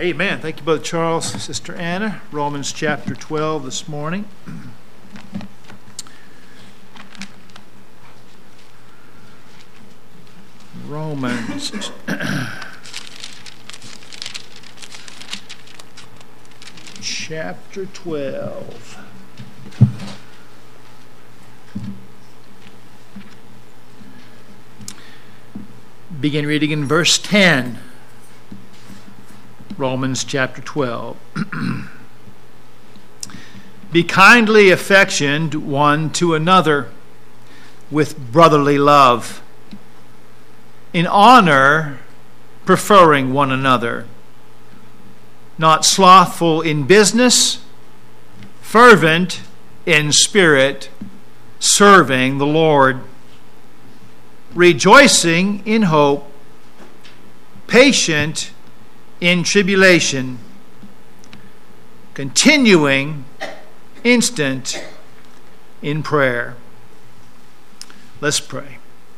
Amen. Thank you, Brother Charles, Sister Anna. Romans chapter 12 this morning. Romans chapter 12. Begin reading in verse 10. Romans chapter 12. Be kindly affectioned one to another with brotherly love, in honor preferring one another, not slothful in business, fervent in spirit, serving the Lord, rejoicing in hope, patient in tribulation, continuing instant in prayer. Let's pray.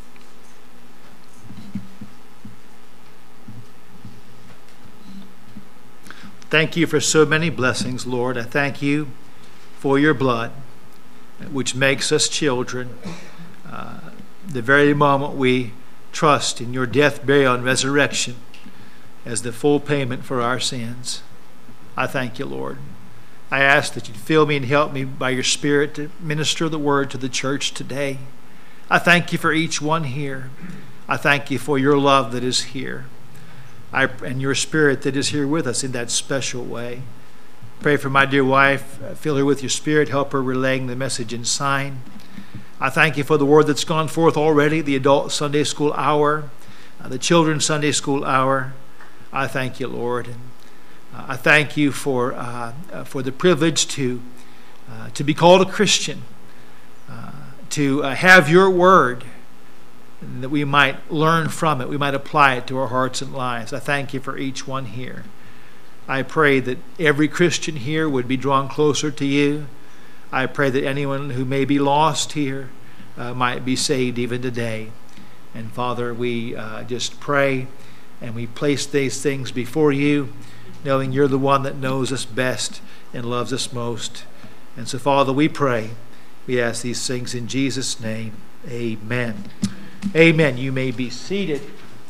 Thank you for so many blessings, Lord. I thank you for your blood, which makes us children. The very moment we trust in your death, burial, and resurrection as the full payment for our sins. I thank you, Lord. I ask that you'd fill me and help me by your Spirit to minister the word to the church today. I thank you for each one here. I thank you for your love that is here, and your Spirit that is here with us in that special way. Pray for my dear wife. Fill her with your Spirit. Help her relaying the message in sign. I thank you for the word that's gone forth already, the adult Sunday school hour, the children's Sunday school hour. I thank you, Lord. And I thank you for the privilege to be called a Christian, to have your word, and that we might learn from it, we might apply it to our hearts and lives. I thank you for each one here. I pray that every Christian here would be drawn closer to you. I pray that anyone who may be lost here might be saved even today. And Father, we just pray and we place these things before you, knowing you're the one that knows us best and loves us most. And so, Father, we pray. We ask these things in Jesus' name. Amen. Amen. You may be seated.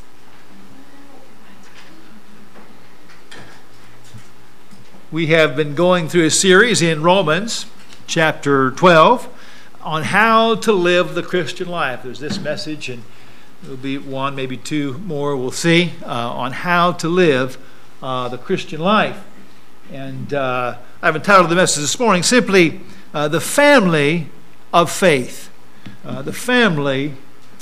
We have been going through a series in Romans chapter 12 on how to live the Christian life. There's this message, and there'll be one, maybe two more, we'll see, on how to live the Christian life. And I've entitled the message this morning simply, The Family of Faith. The Family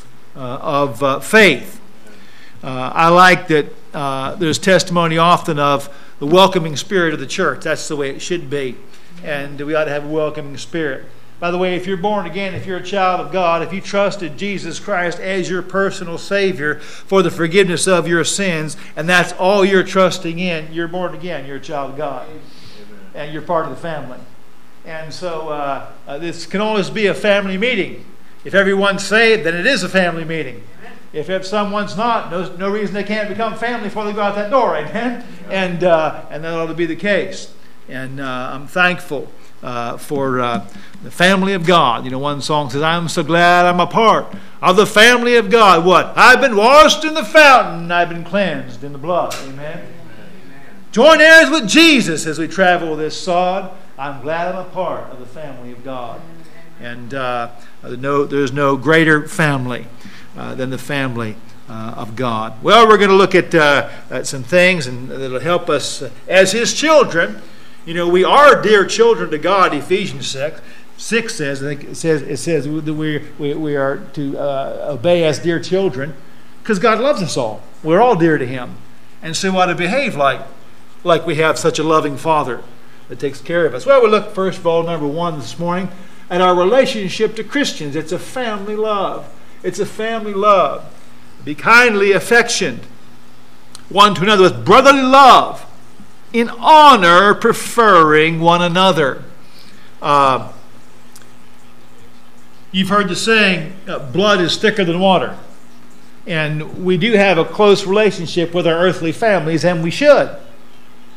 of Faith. I like that there's testimony often of the welcoming spirit of the church. That's the way it should be. And we ought to have a welcoming spirit. By the way, if you're born again, if you're a child of God, if you trusted Jesus Christ as your personal Savior for the forgiveness of your sins, and that's all you're trusting in, you're born again, you're a child of God. Amen. And you're part of the family. And so this can always be a family meeting. If everyone's saved, then it is a family meeting. Amen. If someone's not, no reason they can't become family before they go out that door. Amen? And that ought to be the case. And I'm thankful for the family of God. You know, one song says, I'm so glad I'm a part of the family of God. What? I've been washed in the fountain. I've been cleansed in the blood. Amen? Amen. Join heirs with Jesus as we travel this sod. I'm glad I'm a part of the family of God. And there's no greater family than the family of God. Well, we're going to look at some things, and that'll help us as His children. You know, we are dear children to God. Ephesians 6 says, I think it says that we are to obey as dear children because God loves us all. We're all dear to Him, and so we ought to behave like we have such a loving Father that takes care of us. Well, we'll look first of all, number one this morning, at our relationship to Christians. It's a family love. It's a family love. Be kindly affectioned one to another with brotherly love, in honor preferring one another. You've heard the saying, blood is thicker than water. And we do have a close relationship with our earthly families, and we should.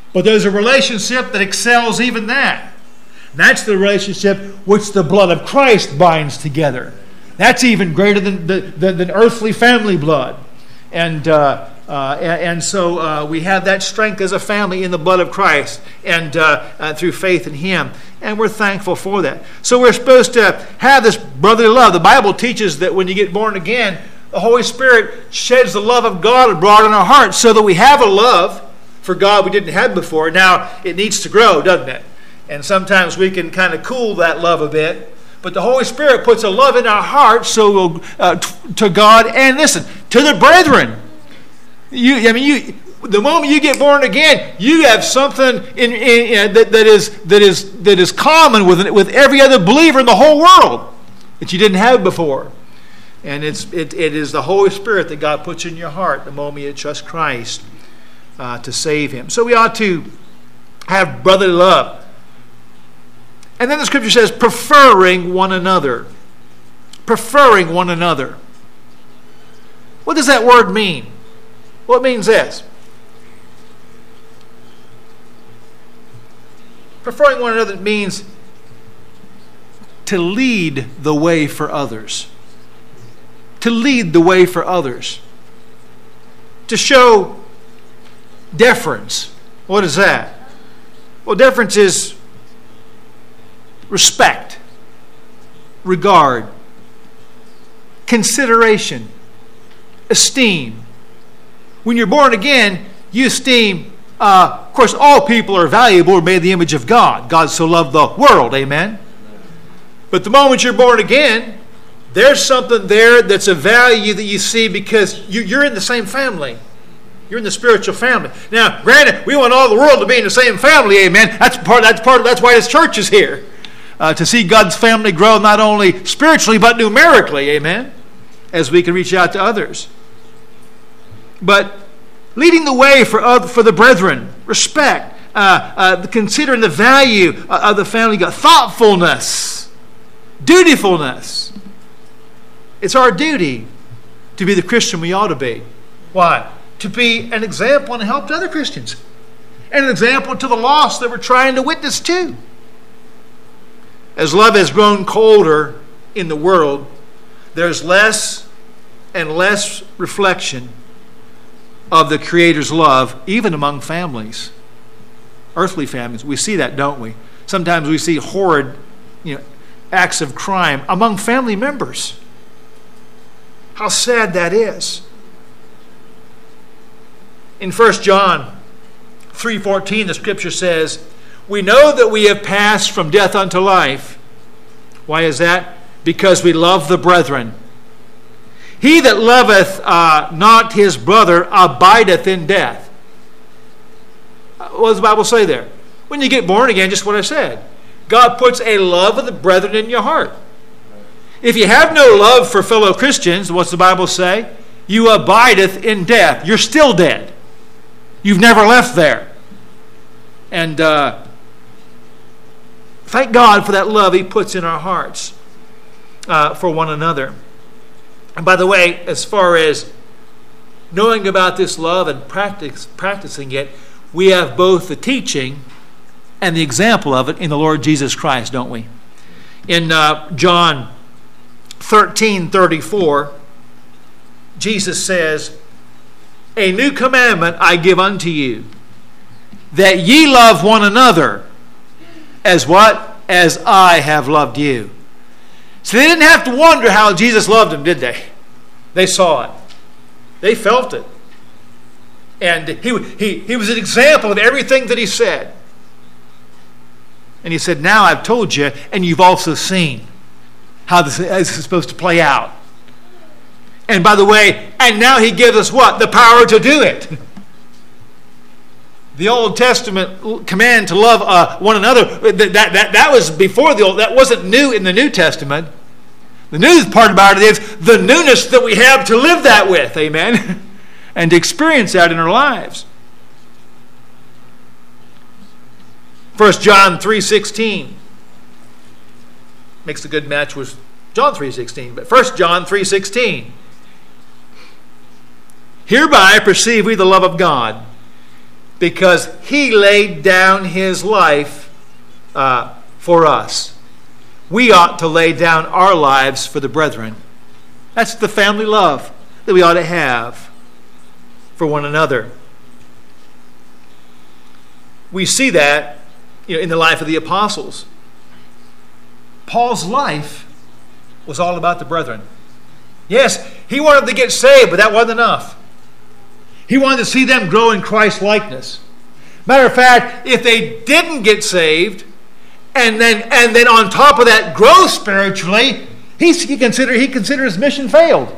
But there's a relationship that excels even that. That's the relationship which the blood of Christ binds together. That's even greater than earthly family blood. And so we have that strength as a family in the blood of Christ and through faith in Him. And we're thankful for that. So we're supposed to have this brotherly love. The Bible teaches that when you get born again, the Holy Spirit sheds the love of God abroad in our hearts so that we have a love for God we didn't have before. Now, it needs to grow, doesn't it? And sometimes we can kind of cool that love a bit. But the Holy Spirit puts a love in our hearts to God and, listen, to the brethren. The moment you get born again, you have something that is common with every other believer in the whole world that you didn't have before. And it is the Holy Spirit that God puts in your heart the moment you trust Christ to save Him. So we ought to have brotherly love. And then the Scripture says, preferring one another. Preferring one another. What does that word mean? Well, it means this. Preferring one another means to lead the way for others. To lead the way for others. To show deference. What is that? Well, deference is respect, regard, consideration, esteem. When you're born again, you esteem, of course, all people are valuable or made in the image of God. God so loved the world, amen? But the moment you're born again, there's something there that's a value that you see because you're in the same family. You're in the spiritual family. Now, granted, we want all the world to be in the same family, amen? That's why this church is here. To see God's family grow not only spiritually but numerically, amen, as we can reach out to others. But leading the way for the brethren, respect, considering the value of the family, God, thoughtfulness, dutifulness. It's our duty to be the Christian we ought to be. Why? To be an example and help to other Christians, and an example to the lost that we're trying to witness to. As love has grown colder in the world, there's less and less reflection of the Creator's love, even among families, earthly families. We see that, don't we? Sometimes we see horrid, acts of crime among family members. How sad that is. In 1 John 3:14, the Scripture says, we know that we have passed from death unto life. Why is that? Because we love the brethren. He that loveth not his brother abideth in death. What does the Bible say there? When you get born again, just what I said. God puts a love of the brethren in your heart. If you have no love for fellow Christians, what's the Bible say? You abideth in death. You're still dead. You've never left there. And thank God for that love He puts in our hearts for one another. And by the way, as far as knowing about this love and practicing it, we have both the teaching and the example of it in the Lord Jesus Christ, don't we? In John 13:34, Jesus says, a new commandment I give unto you, that ye love one another as what? As I have loved you. So they didn't have to wonder how Jesus loved them, did they? They saw it. They felt it. And he was an example of everything that He said. And He said, now I've told you, and you've also seen how this is supposed to play out. And by the way, and now He gives us what? The power to do it. The Old Testament command to love one another, that was before the Old. That wasn't new in the New Testament. The new part about it is the newness that we have to live that with, amen, and to experience that in our lives. 1 John 3:16 makes a good match with John 3:16, but 1 John 3:16. Hereby perceive we the love of God, because He laid down His life for us. We ought to lay down our lives for the brethren. That's the family love that we ought to have for one another. We see that in the life of the apostles. Paul's life was all about the brethren. Yes, he wanted them to get saved, but that wasn't enough. He wanted to see them grow in Christ's likeness. Matter of fact, if they didn't get saved, and then on top of that grow spiritually, he considered his mission failed.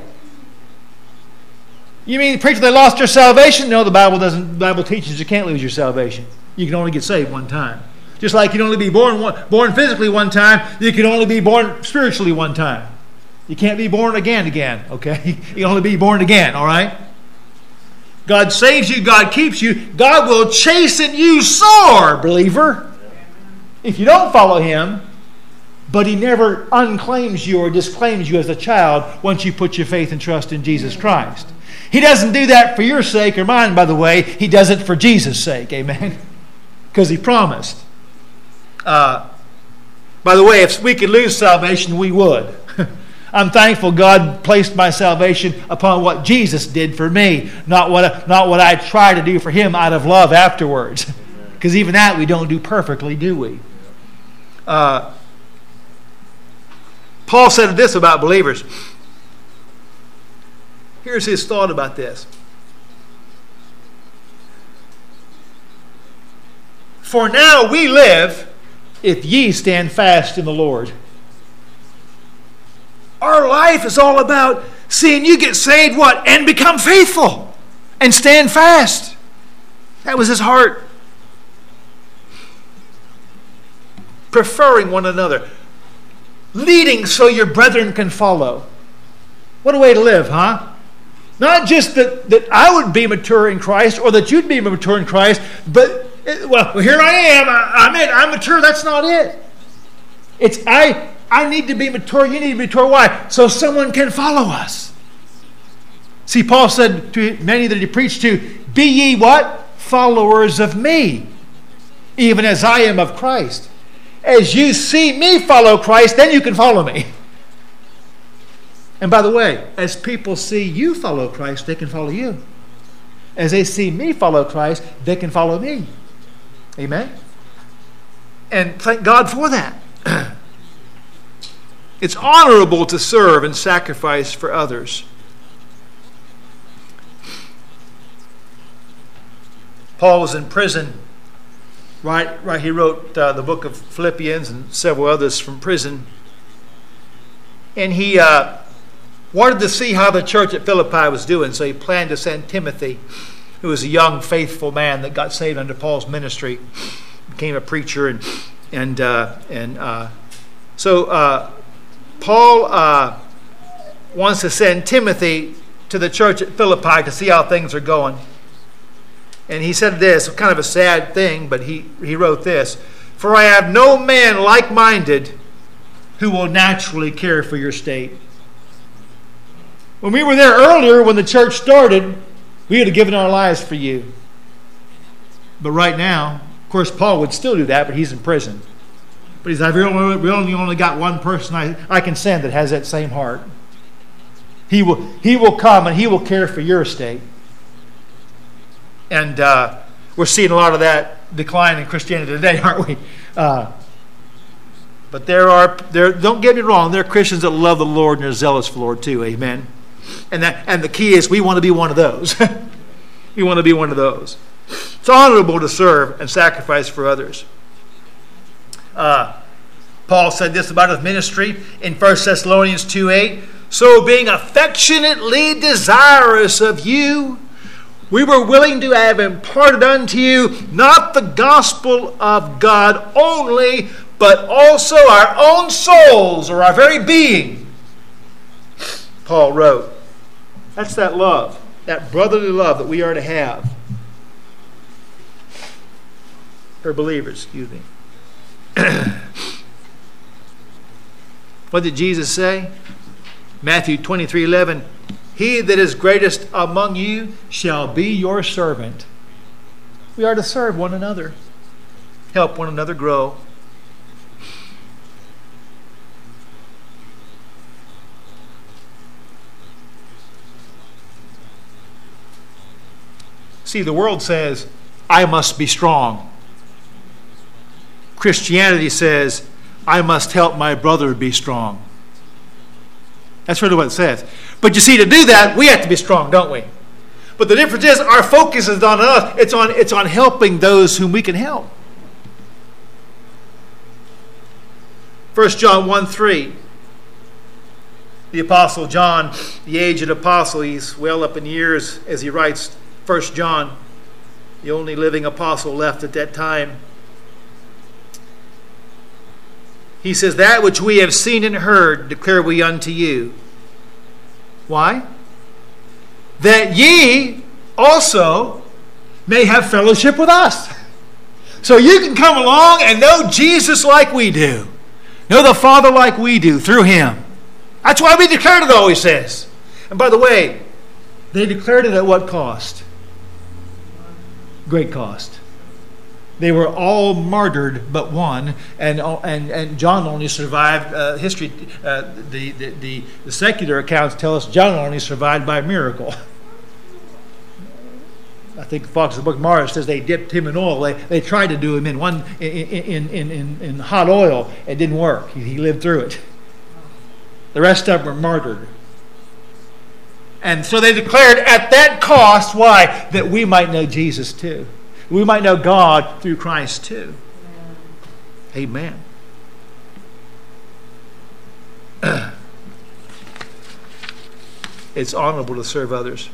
You mean preacher, they lost their salvation? No, the Bible doesn't. The Bible teaches you can't lose your salvation. You can only get saved one time. Just like you can only be born physically one time, you can only be born spiritually one time. You can't be born again, okay? You can only be born again, all right? God saves you, God keeps you, God will chasten you sore, believer, if you don't follow Him, but He never unclaims you or disclaims you as a child once you put your faith and trust in Jesus Christ. He doesn't do that for your sake or mine, by the way. He does it for Jesus' sake, amen? Because He promised. By the way, if we could lose salvation, we would. I'm thankful God placed my salvation upon what Jesus did for me, not what I try to do for Him out of love afterwards. Because even that we don't do perfectly, do we? Paul said this about believers. Here's his thought about this. For now we live, if ye stand fast in the Lord. Our life is all about seeing you get saved, what? And become faithful. And stand fast. That was his heart. Preferring one another. Leading so your brethren can follow. What a way to live, huh? Not just that I would be mature in Christ or that you'd be mature in Christ, but, well, here I am. I'm mature. That's not it. It's I need to be mature. You need to be mature. Why? So someone can follow us. See, Paul said to many that he preached to, be ye what? Followers of me, even as I am of Christ. As you see me follow Christ, then you can follow me. And by the way, as people see you follow Christ, they can follow you. As they see me follow Christ, they can follow me. Amen? And thank God for that. It's honorable to serve and sacrifice for others. Paul was in prison. Right. He wrote the book of Philippians and several others from prison. And he wanted to see how the church at Philippi was doing, so he planned to send Timothy, who was a young, faithful man that got saved under Paul's ministry, became a preacher, so Paul wants to send Timothy to the church at Philippi to see how things are going. And he said this, kind of a sad thing, but he wrote this: for I have no man like-minded who will naturally care for your state. When we were there earlier, when the church started, we would have given our lives for you. But right now, of course, Paul would still do that, but he's in prison. But he's like, we only got one person I can send that has that same heart. He will come and he will care for your estate. And we're seeing a lot of that decline in Christianity today, aren't we? But don't get me wrong, there are Christians that love the Lord and are zealous for the Lord too. Amen. And the key is we want to be one of those. We want to be one of those. It's honorable to serve and sacrifice for others. Paul said this about his ministry in 1 Thessalonians 2:8. So being affectionately desirous of you, we were willing to have imparted unto you not the gospel of God only, but also our own souls, or our very being. Paul wrote. That's that love, that brotherly love that we are to have. For believers, excuse me. What did Jesus say? Matthew 23:11. He that is greatest among you shall be your servant. We are to serve one another, help one another grow. See, the world says, I must be strong. Christianity says, I must help my brother be strong. That's really what it says. But you see, to do that, we have to be strong, don't we? But the difference is, our focus is not on us. It's on helping those whom we can help. 1 John 1:3. The Apostle John, the aged apostle, he's well up in years as he writes 1 John, the only living apostle left at that time. He says, that which we have seen and heard declare we unto you. Why? That ye also may have fellowship with us. So you can come along and know Jesus like we do. Know the Father like we do through Him. That's why we declared it all, he says. And by the way, they declared it at what cost? Great cost. They were all martyred but one, and John only survived. History, the secular accounts tell us John only survived by a miracle. I think Fox's Book of Martyrs says they dipped him in oil. They tried to do him in hot oil. It didn't work. He lived through it. The rest of them were martyred. And so they declared at that cost, why? That we might know Jesus too. We might know God through Christ too. Amen. It's honorable to serve others.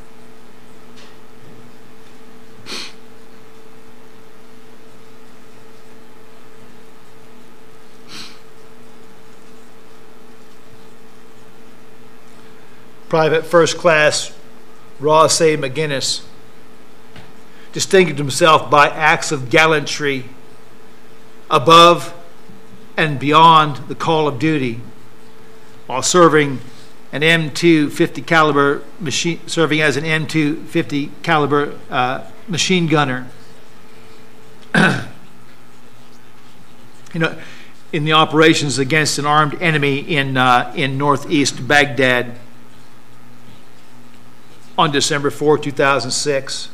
Private First Class Ross A. McGinnis distinguished himself by acts of gallantry above and beyond the call of duty while serving an M250 caliber machine, serving as an M250 caliber machine gunner. In the operations against an armed enemy in northeast Baghdad on December 4, 2006.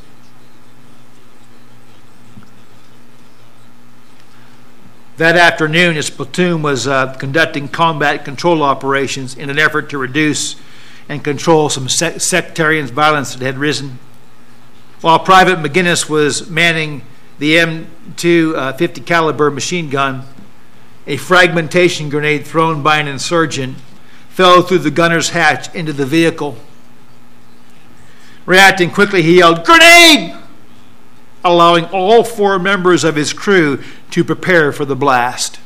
That afternoon, his platoon was conducting combat control operations in an effort to reduce and control some sectarian violence that had risen. While Private McGinnis was manning the M250 caliber machine gun, a fragmentation grenade thrown by an insurgent fell through the gunner's hatch into the vehicle. Reacting quickly, he yelled, "Grenade!" allowing all 4 members of his crew to prepare for the blast.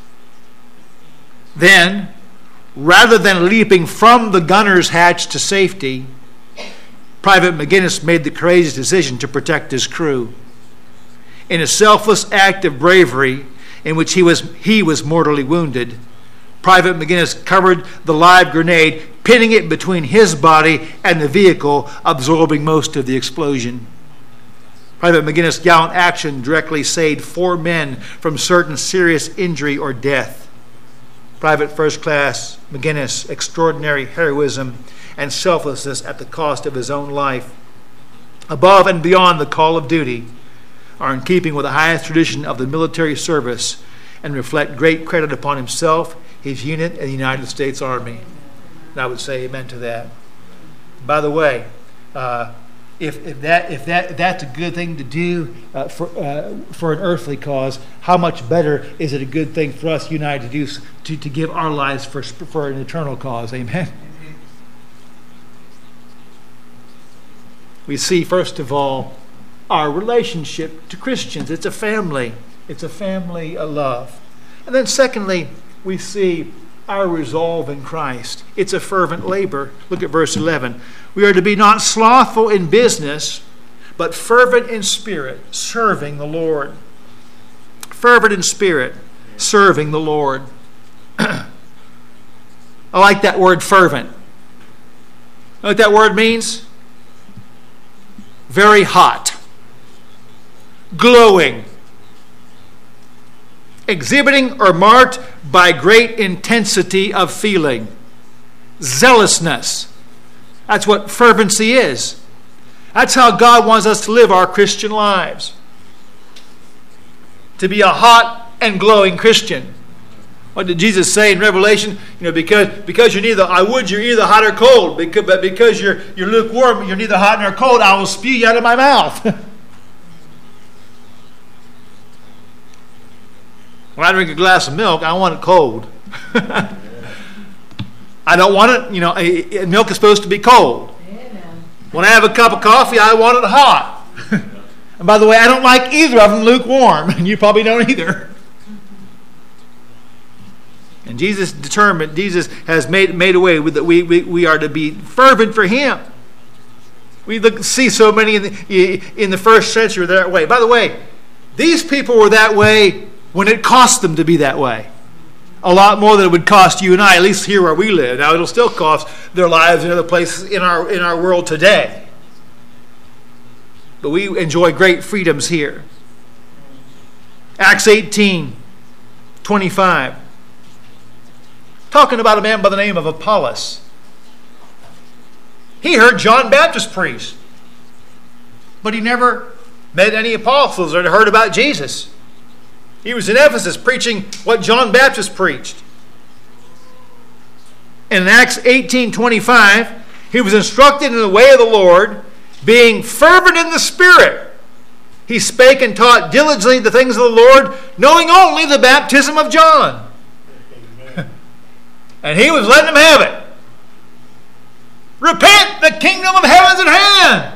Then, rather than leaping from the gunner's hatch to safety, Private McGinnis made the courageous decision to protect his crew. In a selfless act of bravery, in which he was mortally wounded, Private McGinnis covered the live grenade, pinning it between his body and the vehicle, absorbing most of the explosion. Private McGinnis' gallant action directly saved 4 men from certain serious injury or death. Private First Class McGinnis' extraordinary heroism and selflessness at the cost of his own life, above and beyond the call of duty, are in keeping with the highest tradition of the military service and reflect great credit upon himself, his unit, and the United States Army. And I would say amen to that. By the way, if that's a good thing to do for an earthly cause, how much better is it a good thing for us united to do to give our lives for an eternal cause? Amen. We see, first of all, our relationship to Christians. It's a family. It's a family of love. And then secondly, we see our resolve in Christ. It's a fervent labor. Look at verse 11. We are to be not slothful in business, but fervent in spirit, serving the Lord. Fervent in spirit, serving the Lord. I like that word fervent. You know what that word means? Very hot. glowing, exhibiting or marked by great intensity of feeling, zealousness. That's what fervency is. That's how God wants us to live our Christian lives. To be a hot and glowing Christian. What did Jesus say in Revelation? Because you're neither you're either hot or cold. But because you're lukewarm, you're neither hot nor cold, I will spew you out of my mouth. When I drink a glass of milk, I want it cold. I don't want it, milk is supposed to be cold. Amen. When I have a cup of coffee, I want it hot. And by the way, I don't like either of them lukewarm. And you probably don't either. And Jesus has made a way that we are to be fervent for Him. We see so many in the first century that way. By the way, these people were that way when it cost them to be that way. A lot more than it would cost you and I, at least here where we live. Now, it'll still cost their lives in other places in our world today. But we enjoy great freedoms here. Acts 18:25. Talking about a man by the name of Apollos. He heard John Baptist preach. But he never met any apostles or heard about Jesus. He was in Ephesus preaching what John Baptist preached. And in Acts 18:25, he was instructed in the way of the Lord, being fervent in the Spirit. He spake and taught diligently the things of the Lord, knowing only the baptism of John. And he was letting them have it. Repent, the kingdom of heaven is at hand.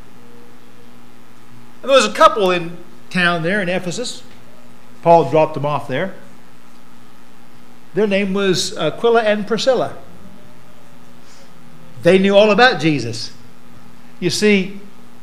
And there was a couple in town there in Ephesus. Paul dropped them off there. Their name was Aquila and Priscilla. They knew all about Jesus. You see,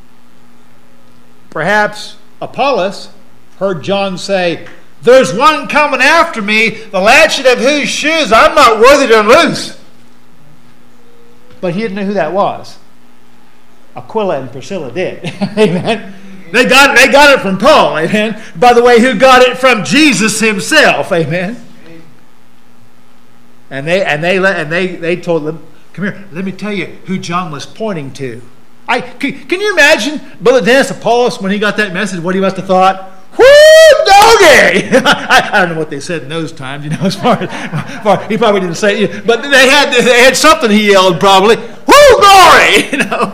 perhaps Apollos heard John say, "There's one coming after me, the latchet of whose shoes I'm not worthy to unloose." But he didn't know who that was. Aquila and Priscilla did. Amen. They got it from Paul. Amen. By the way, who got it from Jesus Himself. Amen. And they told them, "Come here, let me tell you who John was pointing to." Can you imagine Brother Dennis Apollos when he got that message? What he must have thought. Whoo, doggy! I don't know what they said in those times, as far as he probably didn't say it, but they had something he yelled probably. Whoo, glory!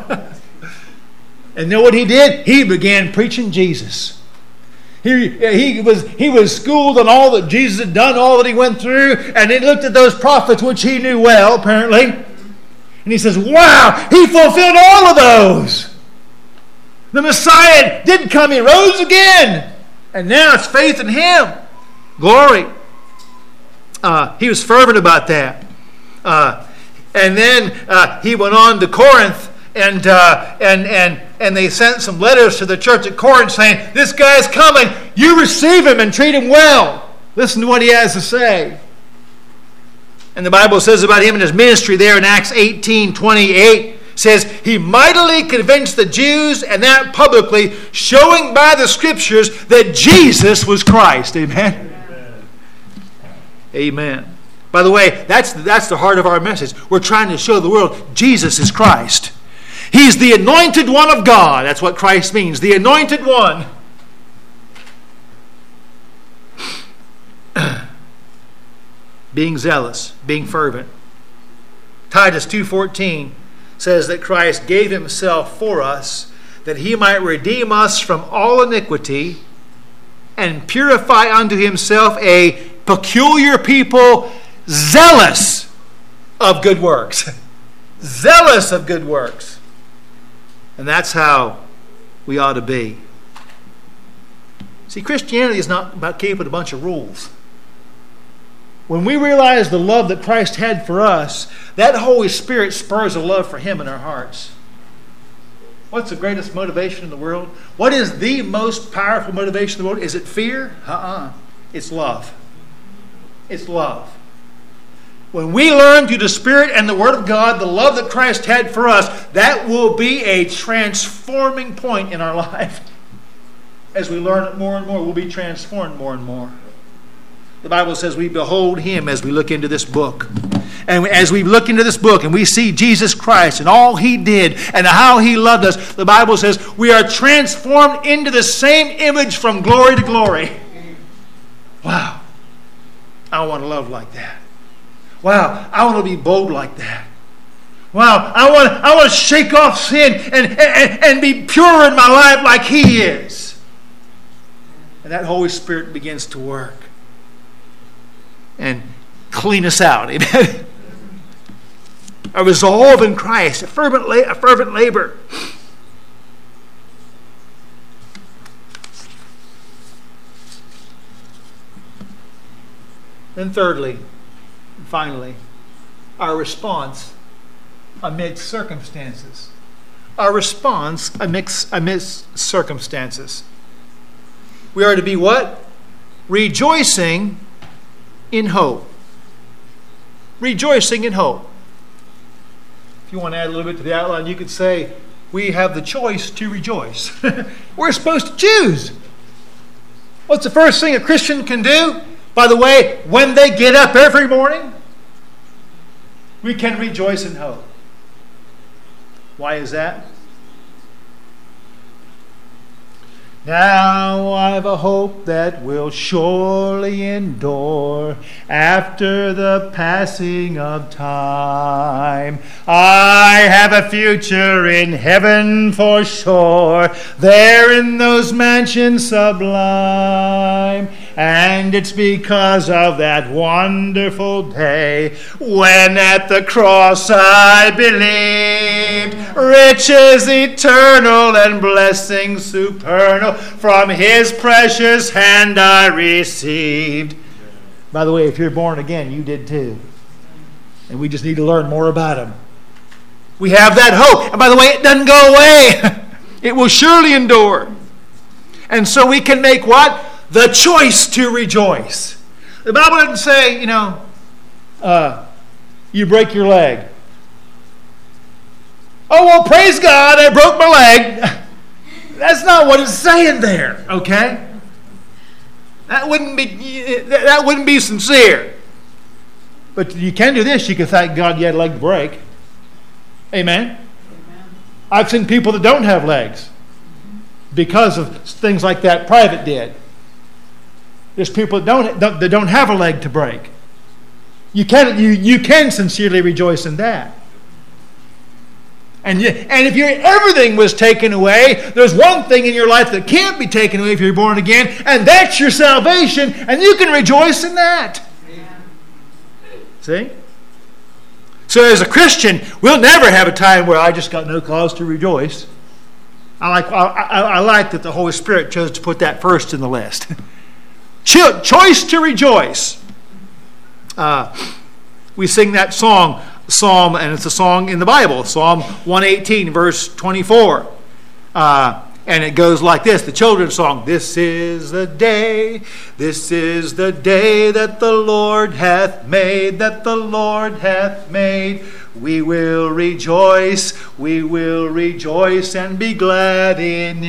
And know what he did? He began preaching Jesus. He was schooled on all that Jesus had done, all that He went through, and he looked at those prophets, which he knew well, apparently, and he says, "Wow, He fulfilled all of those. The Messiah did come, He rose again. And now it's faith in Him." Glory. He was fervent about that. And then he went on to Corinth, and they sent some letters to the church at Corinth saying, "This guy's coming. You receive him and treat him well." Listen to what he has to say. And the Bible says about him in his ministry there in Acts 18:28. Says he mightily convinced the Jews, and that publicly, showing by the Scriptures that Jesus was Christ. Amen. Amen. By the way, that's the heart of our message. We're trying to show the world Jesus is Christ. He's the anointed one of God. That's what Christ means. The anointed one. Being zealous, being fervent. Titus 2:14 says that Christ gave Himself for us, that He might redeem us from all iniquity and purify unto Himself a peculiar people, zealous of good works. Zealous of good works. And that's how we ought to be. See, Christianity is not about keeping a bunch of rules. When we realize the love that Christ had for us, that Holy Spirit spurs a love for Him in our hearts. What's the greatest motivation in the world? What is the most powerful motivation in the world? Is it fear? It's love. It's love. When we learn through the Spirit and the Word of God the love that Christ had for us, that will be a transforming point in our life. as we learn it more and more, we'll be transformed more and more. The Bible says we behold Him as we look into this book. And as we look into this book and we see Jesus Christ and all He did and how He loved us, the Bible says we are transformed into the same image from glory to glory. Wow. I want to love like that. Wow. I want to be bold like that. Wow. I want to shake off sin and be pure in my life like He is. And that Holy Spirit begins to work and clean us out. Amen. A resolve in Christ, a fervent labor. Then thirdly, and finally, our response amidst circumstances. Our response amidst circumstances. We are to be what? Rejoicing in hope. Rejoicing in hope. If you want to add a little bit to the outline, you could say, we have the choice to rejoice. We're supposed to choose. What's the first thing a Christian can do? By the way, when they get up every morning, we can rejoice in hope. Why is that? Now I've a hope that will surely endure after the passing of time. I have a future in heaven for sure, there in those mansions sublime. And it's because of that wonderful day when at the cross I believed, riches eternal and blessings supernal from His precious hand I received. By the way, if you're born again, you did too. And we just need to learn more about Him. We have that hope. And by the way, it doesn't go away. It will surely endure. And so we can make what? The choice to rejoice. The Bible doesn't say, you break your leg. Oh, well, praise God, I broke my leg. That's not what it's saying there, okay? That wouldn't be sincere. But you can do this. You can thank God you had a leg to break. Amen? Amen. I've seen people that don't have legs because of things like that Private did. There's people that don't have a leg to break. You can sincerely rejoice in that. And if everything was taken away, there's one thing in your life that can't be taken away if you're born again, and that's your salvation, and you can rejoice in that. Amen. See? So as a Christian, we'll never have a time where I just got no cause to rejoice. I like that the Holy Spirit chose to put that first in the list. Choice to rejoice. We sing that psalm, and it's a song in the Bible, Psalm 118, verse 24. And it goes like this, the children's song. This is the day that the Lord hath made, We will rejoice and be glad in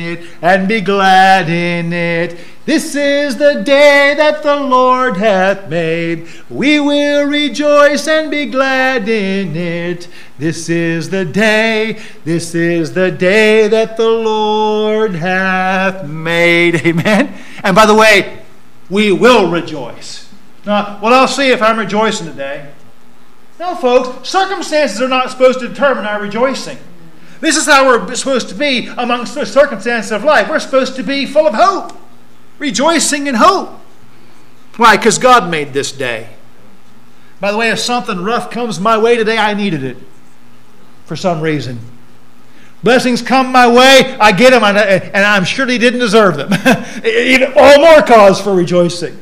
it, This is the day that the Lord hath made. We will rejoice and be glad in it. This is the day that the Lord hath made. Amen? And by the way, we will rejoice. Now, well, I'll see if I'm rejoicing today. No, folks, circumstances are not supposed to determine our rejoicing. This is how we're supposed to be amongst the circumstances of life. We're supposed to be full of hope. Rejoicing in hope. Why? Because God made this day. By the way, if something rough comes my way today, I needed it for some reason. Blessings come my way, I get them, and I'm sure He didn't deserve them. Even all more cause for rejoicing.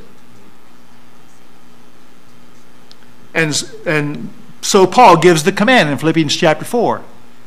And so Paul gives the command in Philippians chapter 4.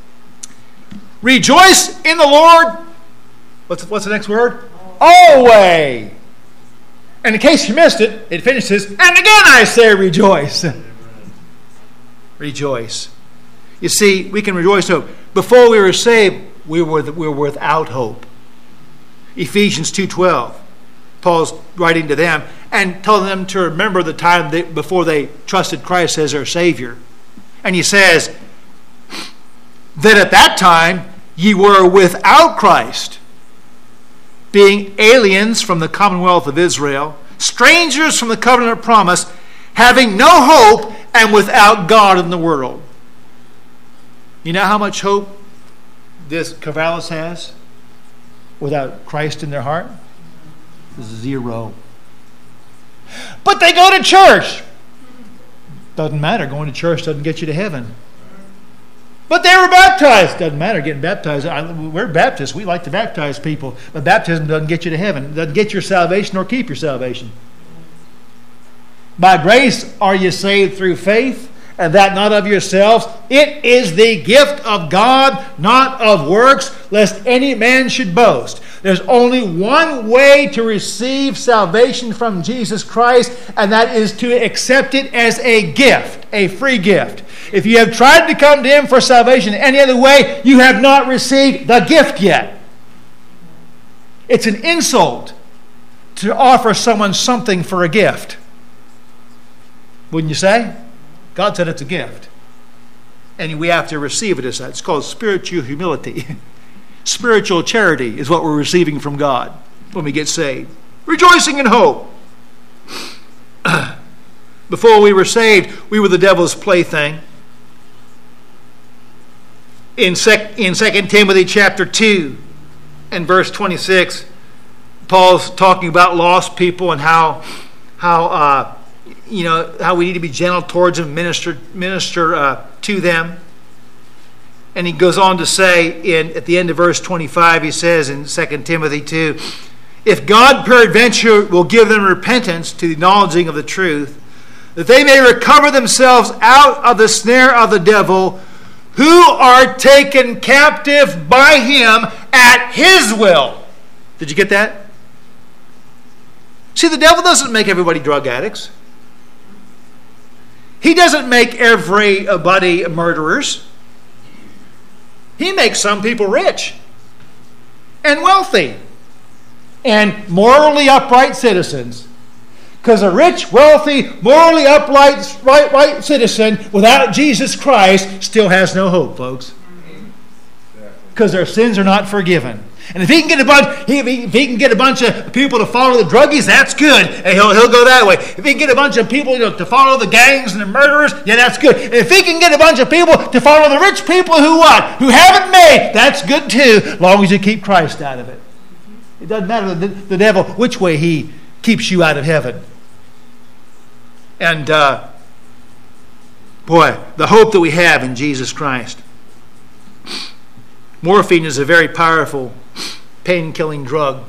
Rejoice in the Lord. What's the next word? Always. And in case you missed it, it finishes, and again I say rejoice. Rejoice. You see, we can rejoice in hope. Before we were saved, we were without hope. Ephesians 2:12. Paul's writing to them and telling them to remember the time before they trusted Christ as their Savior. And he says that at that time ye were without Christ, being aliens from the commonwealth of Israel, strangers from the covenant of promise, having no hope and without God in the world. You know how much hope this Corvallis has without Christ in their heart? 0. But they go to church. Doesn't matter. Going to church doesn't get you to heaven. But they were baptized. Doesn't matter getting baptized. We're Baptists. We like to baptize people. But baptism doesn't get you to heaven. It doesn't get your salvation or keep your salvation. By grace are you saved through faith, and that not of yourselves. It is the gift of God, not of works, lest any man should boast. There's only one way to receive salvation from Jesus Christ, and that is to accept it as a gift, a free gift. If you have tried to come to Him for salvation any other way, you have not received the gift yet. It's an insult to offer someone something for a gift. Wouldn't you say? God said it's a gift. And we have to receive it as that. It's called spiritual humility. Spiritual charity is what we're receiving from God when we get saved. Rejoicing in hope. Before we were saved, we were the devil's plaything. In 2 Timothy chapter 2 and verse 26, Paul's talking about lost people and how we need to be gentle towards them, minister to them. And he goes on to say at the end of verse 25, he says in 2 Timothy 2, if God peradventure will give them repentance to the acknowledging of the truth, that they may recover themselves out of the snare of the devil, who are taken captive by him at his will. Did you get that? See, the devil doesn't make everybody drug addicts. He doesn't make everybody murderers. He makes some people rich and wealthy and morally upright citizens. Because a rich, wealthy, morally upright citizen without Jesus Christ still has no hope, folks. Because their sins are not forgiven. And if he can get a bunch of people to follow the druggies, that's good. And he'll go that way. If he can get a bunch of people to follow the gangs and the murderers, yeah, that's good. And if he can get a bunch of people to follow the rich people who haven't made, that's good too, as long as you keep Christ out of it. It doesn't matter the devil which way he keeps you out of heaven. And the hope that we have in Jesus Christ. Morphine is a very powerful pain-killing drug.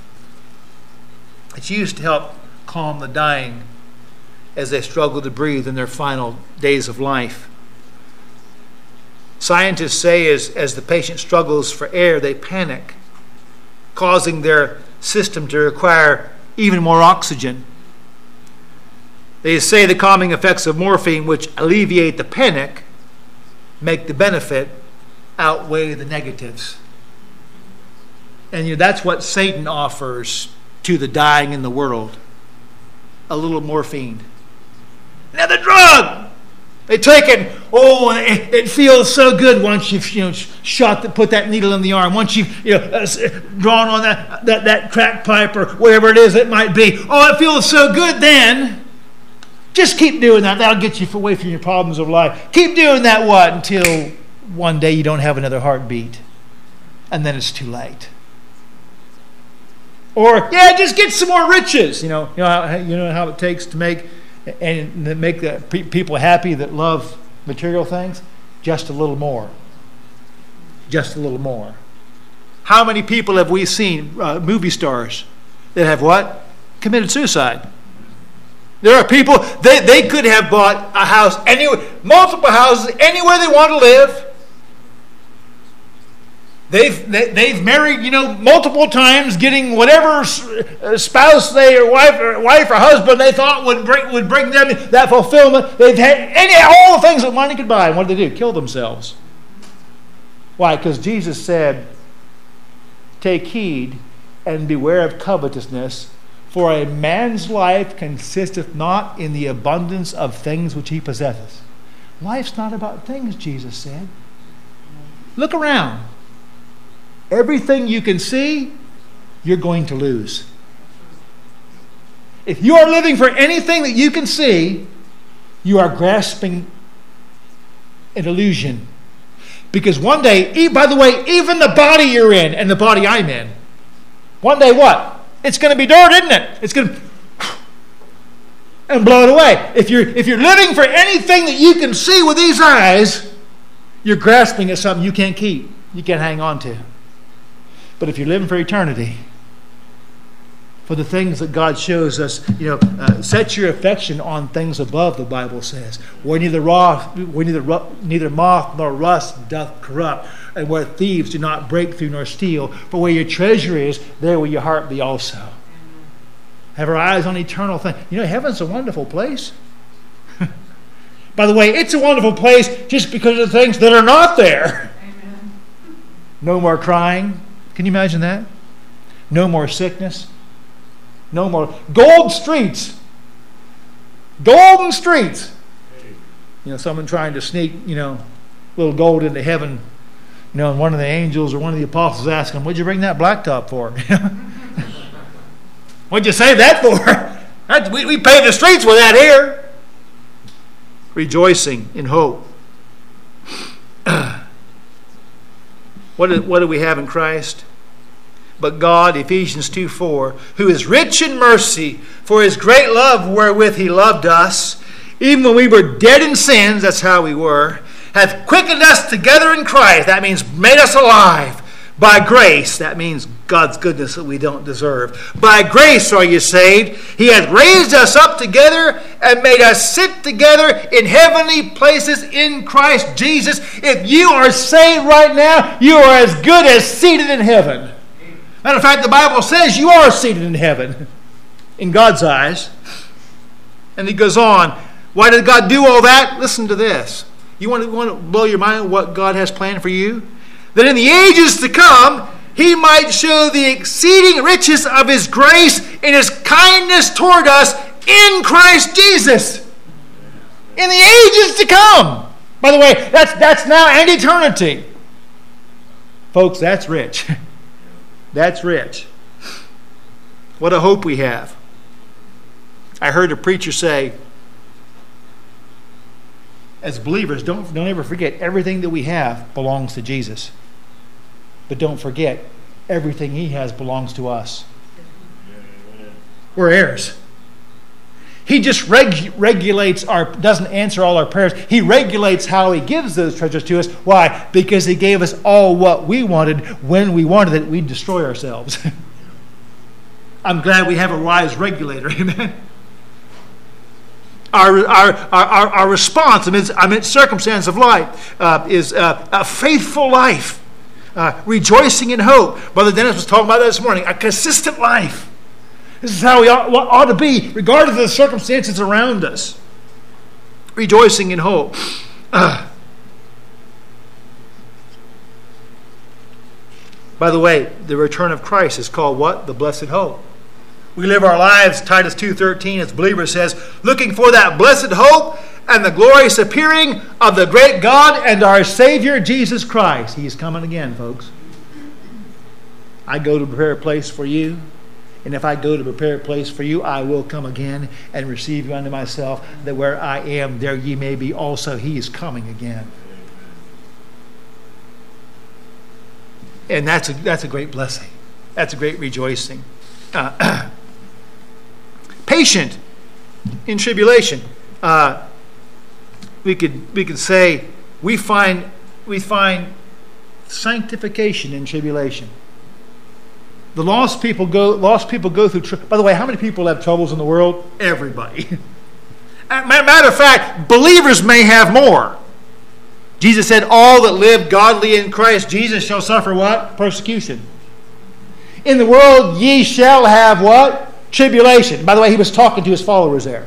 It's used to help calm the dying as they struggle to breathe in their final days of life. Scientists say as the patient struggles for air, they panic, causing their system to require even more oxygen. They say the calming effects of morphine, which alleviate the panic, make the benefit outweigh the negatives. And that's what Satan offers to the dying in the world. A little morphine. Another drug! They take it. Oh, it feels so good once you've put that needle in the arm. Once you've drawn on that crack pipe or whatever it is it might be. Oh, it feels so good then. Just keep doing that. That'll get you away from your problems of life. Keep doing that until one day you don't have another heartbeat. And then it's too late. Or, just get some more riches. You know how it takes to make the people happy that love material things? Just a little more. Just a little more. How many people have we seen, movie stars, that have what? Committed suicide. There are people, they could have bought a house anywhere, multiple houses, anywhere they want to live. They've married, multiple times, getting whatever spouse or wife or husband they thought would bring them that fulfillment. They've had all the things that money could buy. And what did they do? Kill themselves. Why? Because Jesus said, "Take heed, and beware of covetousness, for a man's life consisteth not in the abundance of things which he possesseth. Life's not about things, Jesus said. Look around. Everything you can see, you're going to lose. If you are living for anything that you can see, you are grasping an illusion. Because one day, by the way, even the body you're in and the body I'm in, one day what? It's going to be dirt, isn't it? It's going to and blow it away. If you're living for anything that you can see with these eyes, you're grasping at something you can't keep, you can't hang on to. But if you're living for eternity, for the things that God shows us, set your affection on things above, the Bible says, where neither moth nor rust doth corrupt, and where thieves do not break through nor steal. For where your treasure is, there will your heart be also. Have our eyes on eternal things. Heaven's a wonderful place. By the way, it's a wonderful place just because of the things that are not there. Amen. No more crying. Can you imagine that? No more sickness. No more gold streets. Golden streets. Someone trying to sneak, little gold into heaven. And one of the angels or one of the apostles asked him, "What'd you bring that blacktop for?" "What'd you save that for?" We pave the streets with that here. Rejoicing in hope. What do we have in Christ? But God, Ephesians 2:4, who is rich in mercy, for his great love wherewith he loved us, even when we were dead in sins, that's how we were, hath quickened us together in Christ. That means made us alive. By grace, that means God's goodness that we don't deserve. By grace are you saved. He hath raised us up together and made us sit together in heavenly places in Christ Jesus. If you are saved right now, you are as good as seated in heaven. Matter of fact, the Bible says you are seated in heaven in God's eyes. And he goes on. Why did God do all that? Listen to this. You want to blow your mind what God has planned for you? That in the ages to come, he might show the exceeding riches of his grace and his kindness toward us in Christ Jesus. In the ages to come. By the way, that's now and eternity. Folks, that's rich. That's rich. What a hope we have. I heard a preacher say, as believers, don't ever forget everything that we have belongs to Jesus. But don't forget, everything he has belongs to us. We're heirs. He just regulates doesn't answer all our prayers. He regulates how he gives those treasures to us. Why? Because he gave us all what we wanted when we wanted it. We'd destroy ourselves. I'm glad we have a wise regulator. Amen. Our response amidst circumstance of life is a faithful life. Rejoicing in hope. Brother Dennis was talking about that this morning. A consistent life. This is how we ought to be, regardless of the circumstances around us. Rejoicing in hope. By the way, the return of Christ is called what? The blessed hope. We live our lives, Titus 2:13, as believers says, looking for that blessed hope and the glorious appearing of the great God and our Savior, Jesus Christ. He is coming again, folks. I go to prepare a place for you. And if I go to prepare a place for you, I will come again and receive you unto myself, that where I am, there ye may be also. He is coming again. And that's a great blessing. That's a great rejoicing. Patient in tribulation. We could say we find sanctification in tribulation. The lost people go through. By the way, how many people have troubles in the world? Everybody. Matter of fact, believers may have more. Jesus said, "All that live godly in Christ Jesus shall suffer what? Persecution. In the world ye shall have what? Tribulation." By the way, he was talking to his followers there.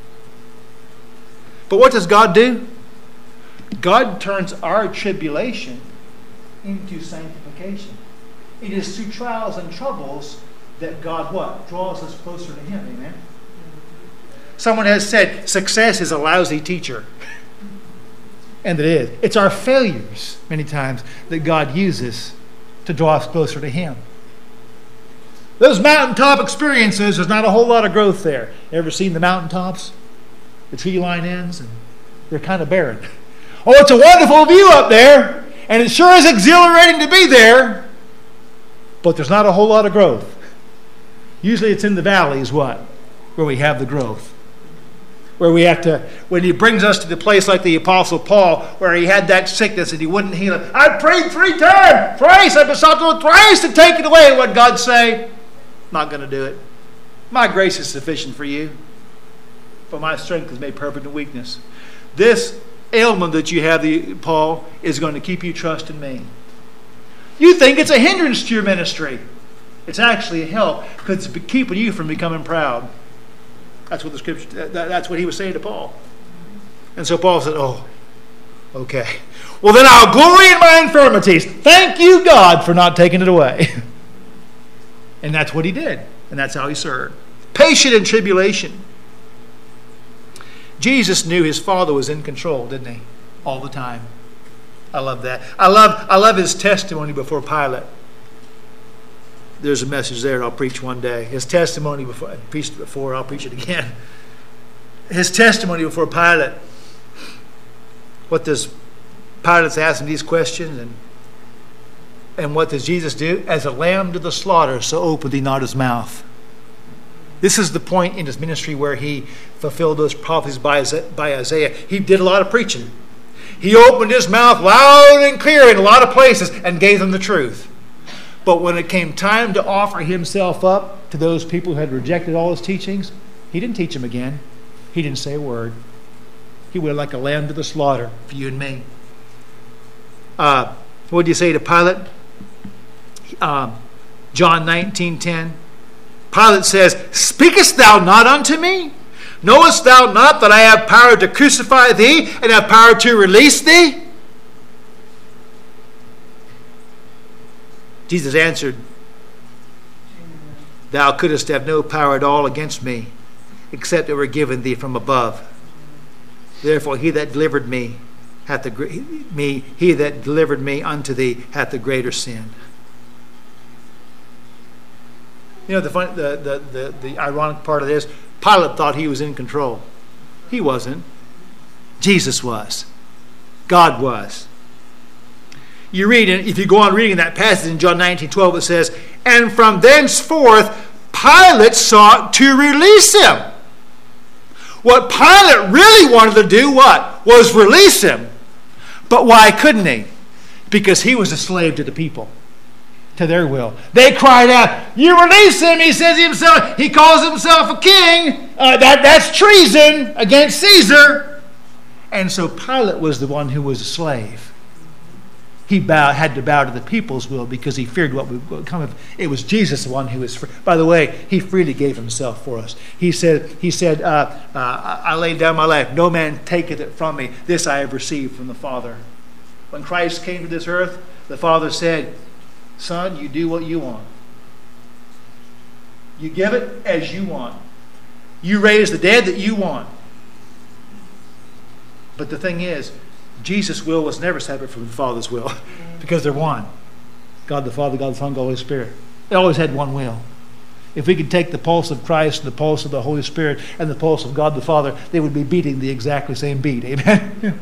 But what does God do? God turns our tribulation into sanctification. It is through trials and troubles that God what? Draws us closer to Him. Amen? Someone has said, success is a lousy teacher. And it is. It's our failures, many times, that God uses to draw us closer to Him. Those mountaintop experiences, there's not a whole lot of growth there. Ever seen the mountaintops? The tree line ends, and they're kind of barren. Oh, it's a wonderful view up there, and it sure is exhilarating to be there, but there's not a whole lot of growth. Usually it's in the valleys, what? Where we have the growth. Where we have to, when He brings us to the place like the Apostle Paul, where he had that sickness and He wouldn't heal it. I prayed 3 times, thrice, I besought the Lord thrice to take it away. And what God say? Not going to do it. My grace is sufficient for you, for my strength is made perfect in weakness. This ailment that you have, Paul, is going to keep you trusting me. You think it's a hindrance to your ministry. It's actually a help, because it's keeping you from becoming proud. That's what the scripture. That's what he was saying to Paul. And so Paul said, "Oh, okay. Well, then I'll glory in my infirmities. Thank you, God, for not taking it away." And that's what he did, and that's how he served. Patient in tribulation. Jesus knew his Father was in control, didn't he? All the time. I love that. I love his testimony before Pilate. There's a message there I'll preach one day. His testimony before I preached it before, I'll preach it again. His testimony before Pilate. What does Pilate ask him these questions? And what does Jesus do? As a lamb to the slaughter, so opened he not his mouth. This is the point in his ministry where he fulfilled those prophecies by Isaiah. He did a lot of preaching. He opened his mouth loud and clear in a lot of places and gave them the truth. But when it came time to offer himself up to those people who had rejected all his teachings, he didn't teach them again. He didn't say a word. He went like a lamb to the slaughter for you and me. What did you say to Pilate? John 19:10. Pilate says, "Speakest thou not unto me? Knowest thou not that I have power to crucify thee and have power to release thee?" Jesus answered, "Thou couldst have no power at all against me, except it were given thee from above. Therefore he that delivered me he that delivered me unto thee hath the greater sin." You know, the ironic part of this, Pilate thought he was in control. He wasn't. Jesus was. God was. You read, if you go on reading that passage in John 19:12, it says, "And from thenceforth Pilate sought to release him." What Pilate really wanted to do, what? Was release him. But why couldn't he? Because he was a slave to the people, to their will. They cried out, "You release him." He says himself, he calls himself a king. That's treason against Caesar. And so Pilate was the one who was a slave. He had to bow to the people's will because he feared what would come of it. It was Jesus the one who was free. By the way, he freely gave himself for us. He said, "I laid down my life. No man taketh it from me. This I have received from the Father." When Christ came to this earth, the Father said, "Son, you do what you want. You give it as you want. You raise the dead that you want." But the thing is, Jesus' will was never separate from the Father's will because they're one. God the Father, God the Son, God the Holy Spirit. They always had one will. If we could take the pulse of Christ and the pulse of the Holy Spirit and the pulse of God the Father, they would be beating the exactly same beat. Amen?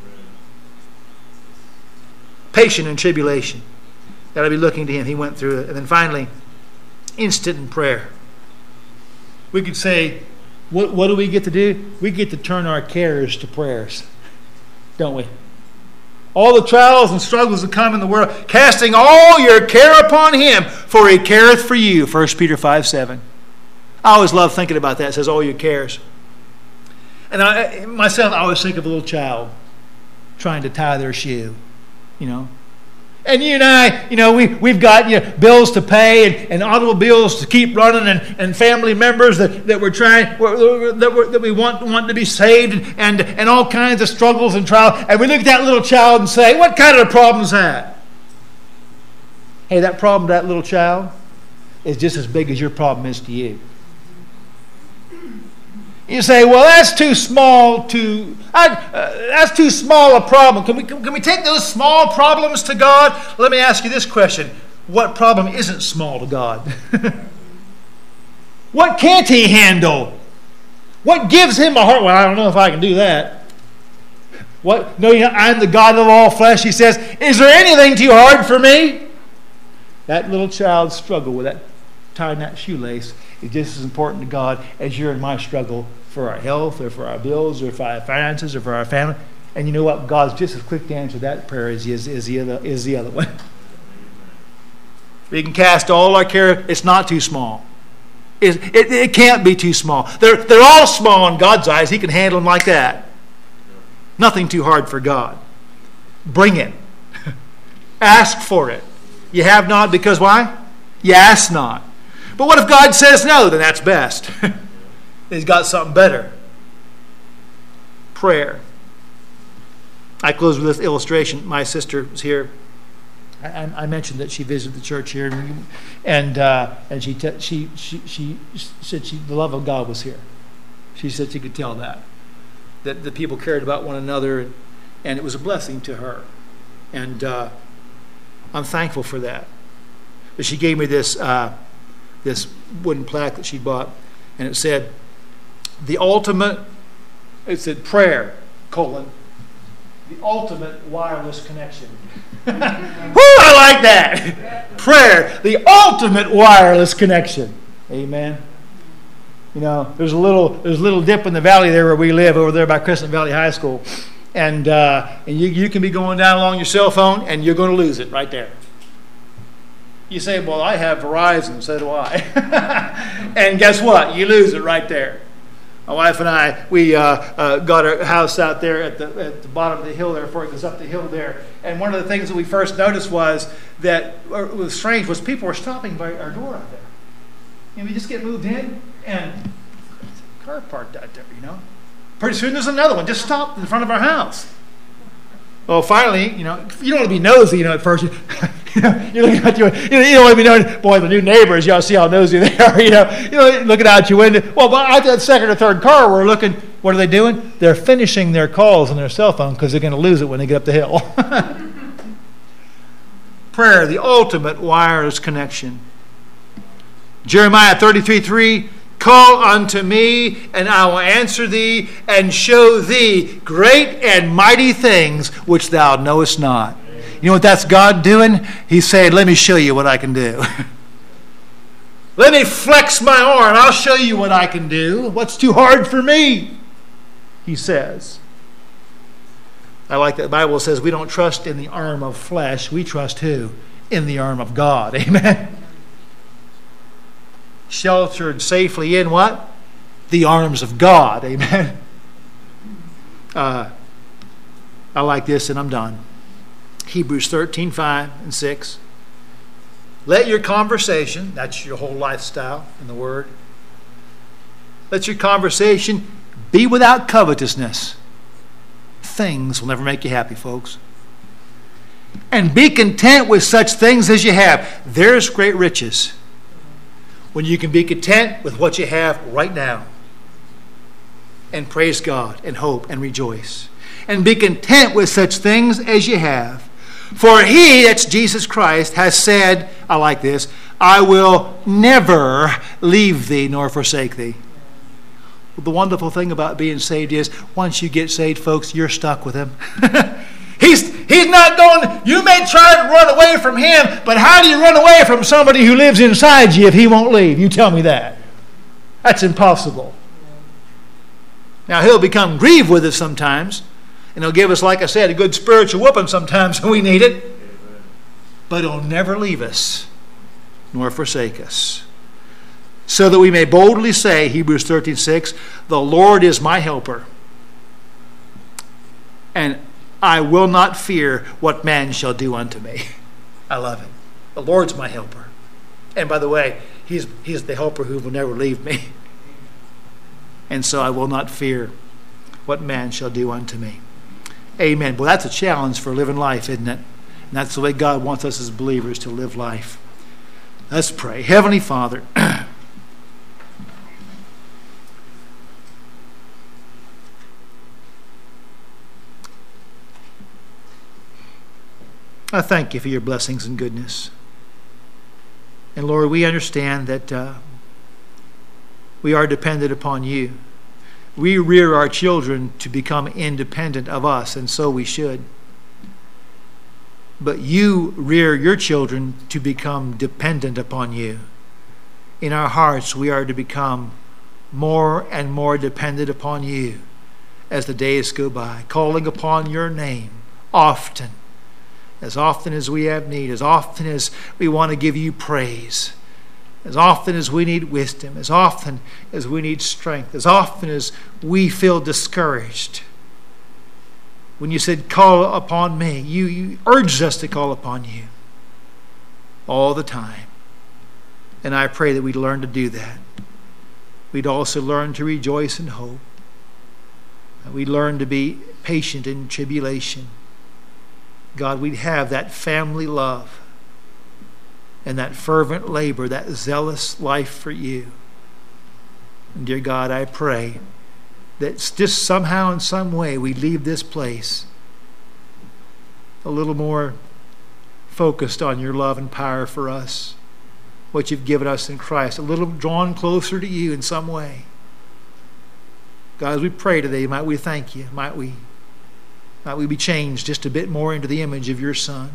Patient in tribulation. Got to be looking to Him. He went through it. And then finally, instant in prayer. We could say, what do we get to do? We get to turn our cares to prayers. Don't we? All the trials and struggles that come in the world, casting all your care upon Him, for He careth for you. 1 Peter 5:7. I always love thinking about that. It says all your cares. And I always think of a little child trying to tie their shoe. You know. And you and I, we've got bills to pay and automobiles to keep running and family members that we're trying that we want to be saved and all kinds of struggles and trials. And we look at that little child and say, "What kind of a problem is that?" Hey, that problem to that little child is just as big as your problem is to you. You say, well, that's too small a problem. Can we take those small problems to God? Let me ask you this question. What problem isn't small to God? What can't He handle? What gives Him a heart? Well, I don't know if I can do that. What? No, I'm the God of all flesh. He says, is there anything too hard for me? That little child's struggle with that tying that shoelace is just as important to God as your and my struggle for our health or for our bills or for our finances or for our family. And you know what? God's just as quick to answer that prayer as the other one. We can cast all our care. It's not too small. It can't be too small. They're all small in God's eyes. He can handle them like that. Nothing too hard for God. Bring it. Ask for it. You have not because why? You ask not. But what if God says no? Then that's best. He's got something better. Prayer. I close with this illustration. My sister was here. I mentioned that she visited the church here, and she said the love of God was here. She said she could tell that the people cared about one another, and it was a blessing to her. And I'm thankful for that. But she gave me this wooden plaque that she bought, and it said, it said prayer, the ultimate wireless connection. Woo, I like that. Prayer, the ultimate wireless connection. Amen. You know, there's a little dip in the valley there where we live, over there by Crescent Valley High School. And you can be going down along your cell phone, and you're going to lose it right there. You say, well, I have Verizon, so do I. And guess what? You lose it right there. My wife and I, we got our house out there at the bottom of the hill there before it goes up the hill there. And one of the things that we first noticed was that what was strange was people were stopping by our door out there. And we just get moved in, and there's a car parked out there, you know. Pretty soon there's another one just stopped in front of our house. Well, finally, you know, you don't want to be nosy, you know, at first. You're looking out your, you don't want to be knowing, boy, the new neighbors, y'all see how nosy they are, you know, looking out your window. Well, but out that second or third car, we're looking, what are they doing? They're finishing their calls on their cell phone because they're going to lose it when they get up the hill. Prayer, the ultimate wireless connection. Jeremiah 33:3, call unto me, and I will answer thee, and show thee great and mighty things which thou knowest not. You know what that's God doing? He's saying, let me show you what I can do. Let me flex my arm. I'll show you what I can do. What's too hard for me? He says. I like that the Bible says we don't trust in the arm of flesh. We trust who? In the arm of God. Amen. Sheltered safely in what? The arms of God. Amen. I like this, and I'm done. Hebrews 13:5-6. Let your conversation, that's your whole lifestyle in the Word, let your conversation be without covetousness. Things will never make you happy, folks. And be content with such things as you have. There's great riches when you can be content with what you have right now. And praise God and hope and rejoice. And be content with such things as you have. For He, that's Jesus Christ, has said, I like this, I will never leave thee nor forsake thee. The wonderful thing about being saved is once you get saved, folks, you're stuck with Him. He's not going, you may try to run away from Him, but how do you run away from somebody who lives inside you if He won't leave? You tell me that. That's impossible. Now, He'll become grieved with us sometimes, and He'll give us, like I said, a good spiritual whooping sometimes when we need it. But He'll never leave us nor forsake us. So that we may boldly say, Hebrews 13:6, the Lord is my helper, and I will not fear what man shall do unto me. I love it. The Lord's my helper. And by the way, He's the helper who will never leave me. And so I will not fear what man shall do unto me. Amen. Well, that's a challenge for living life, isn't it? And that's the way God wants us as believers to live life. Let's pray. Heavenly Father, I thank you for your blessings and goodness. And Lord, we understand that we are dependent upon you. We rear our children to become independent of us, and so we should. But you rear your children to become dependent upon you. In our hearts, we are to become more and more dependent upon you as the days go by, calling upon your name often as we have need, as often as we want to give you praise, as often as we need wisdom, as often as we need strength, as often as we feel discouraged. When you said, call upon me, you urged us to call upon you all the time. And I pray that we'd learn to do that. We'd also learn to rejoice in hope. We'd learn to be patient in tribulation. God, we'd have that family love and that fervent labor, that zealous life for you. And dear God, I pray that just somehow in some way we leave this place a little more focused on your love and power for us, what you've given us in Christ, a little drawn closer to you in some way. God, as we pray today, might we thank you, might we be changed just a bit more into the image of your Son.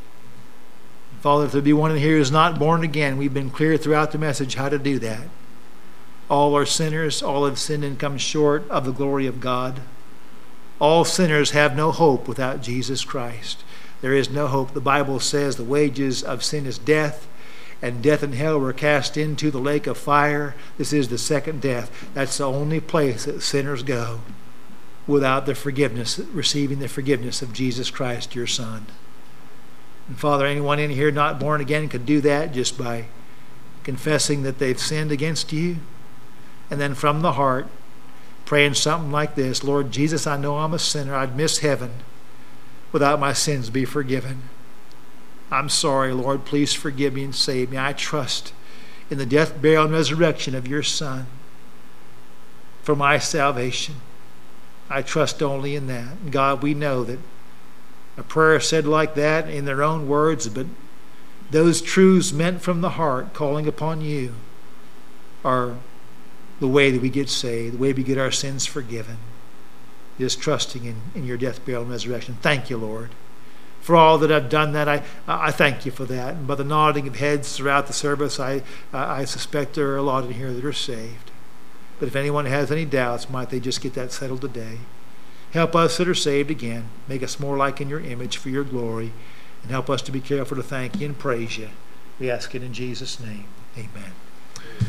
Father, if there be one in here who is not born again, we've been clear throughout the message how to do that. All are sinners, all have sinned and come short of the glory of God. All sinners have no hope without Jesus Christ. There is no hope. The Bible says the wages of sin is death, and death and hell were cast into the lake of fire. This is the second death. That's the only place that sinners go without the forgiveness, receiving the forgiveness of Jesus Christ, your Son. And Father, anyone in here not born again could do that just by confessing that they've sinned against you. And then from the heart, praying something like this: Lord Jesus, I know I'm a sinner. I'd miss heaven without my sins be forgiven. I'm sorry, Lord. Please forgive me and save me. I trust in the death, burial, and resurrection of your Son for my salvation. I trust only in that. And God, we know that a prayer said like that in their own words, but those truths meant from the heart, calling upon you, are the way that we get saved, the way we get our sins forgiven, just trusting in your death, burial, and resurrection. Thank you, Lord. For all that I've done that, I thank you for that. And by the nodding of heads throughout the service, I suspect there are a lot in here that are saved. But if anyone has any doubts, might they just get that settled today. Help us that are saved again. Make us more like in your image for your glory. And help us to be careful to thank you and praise you. We ask it in Jesus' name. Amen.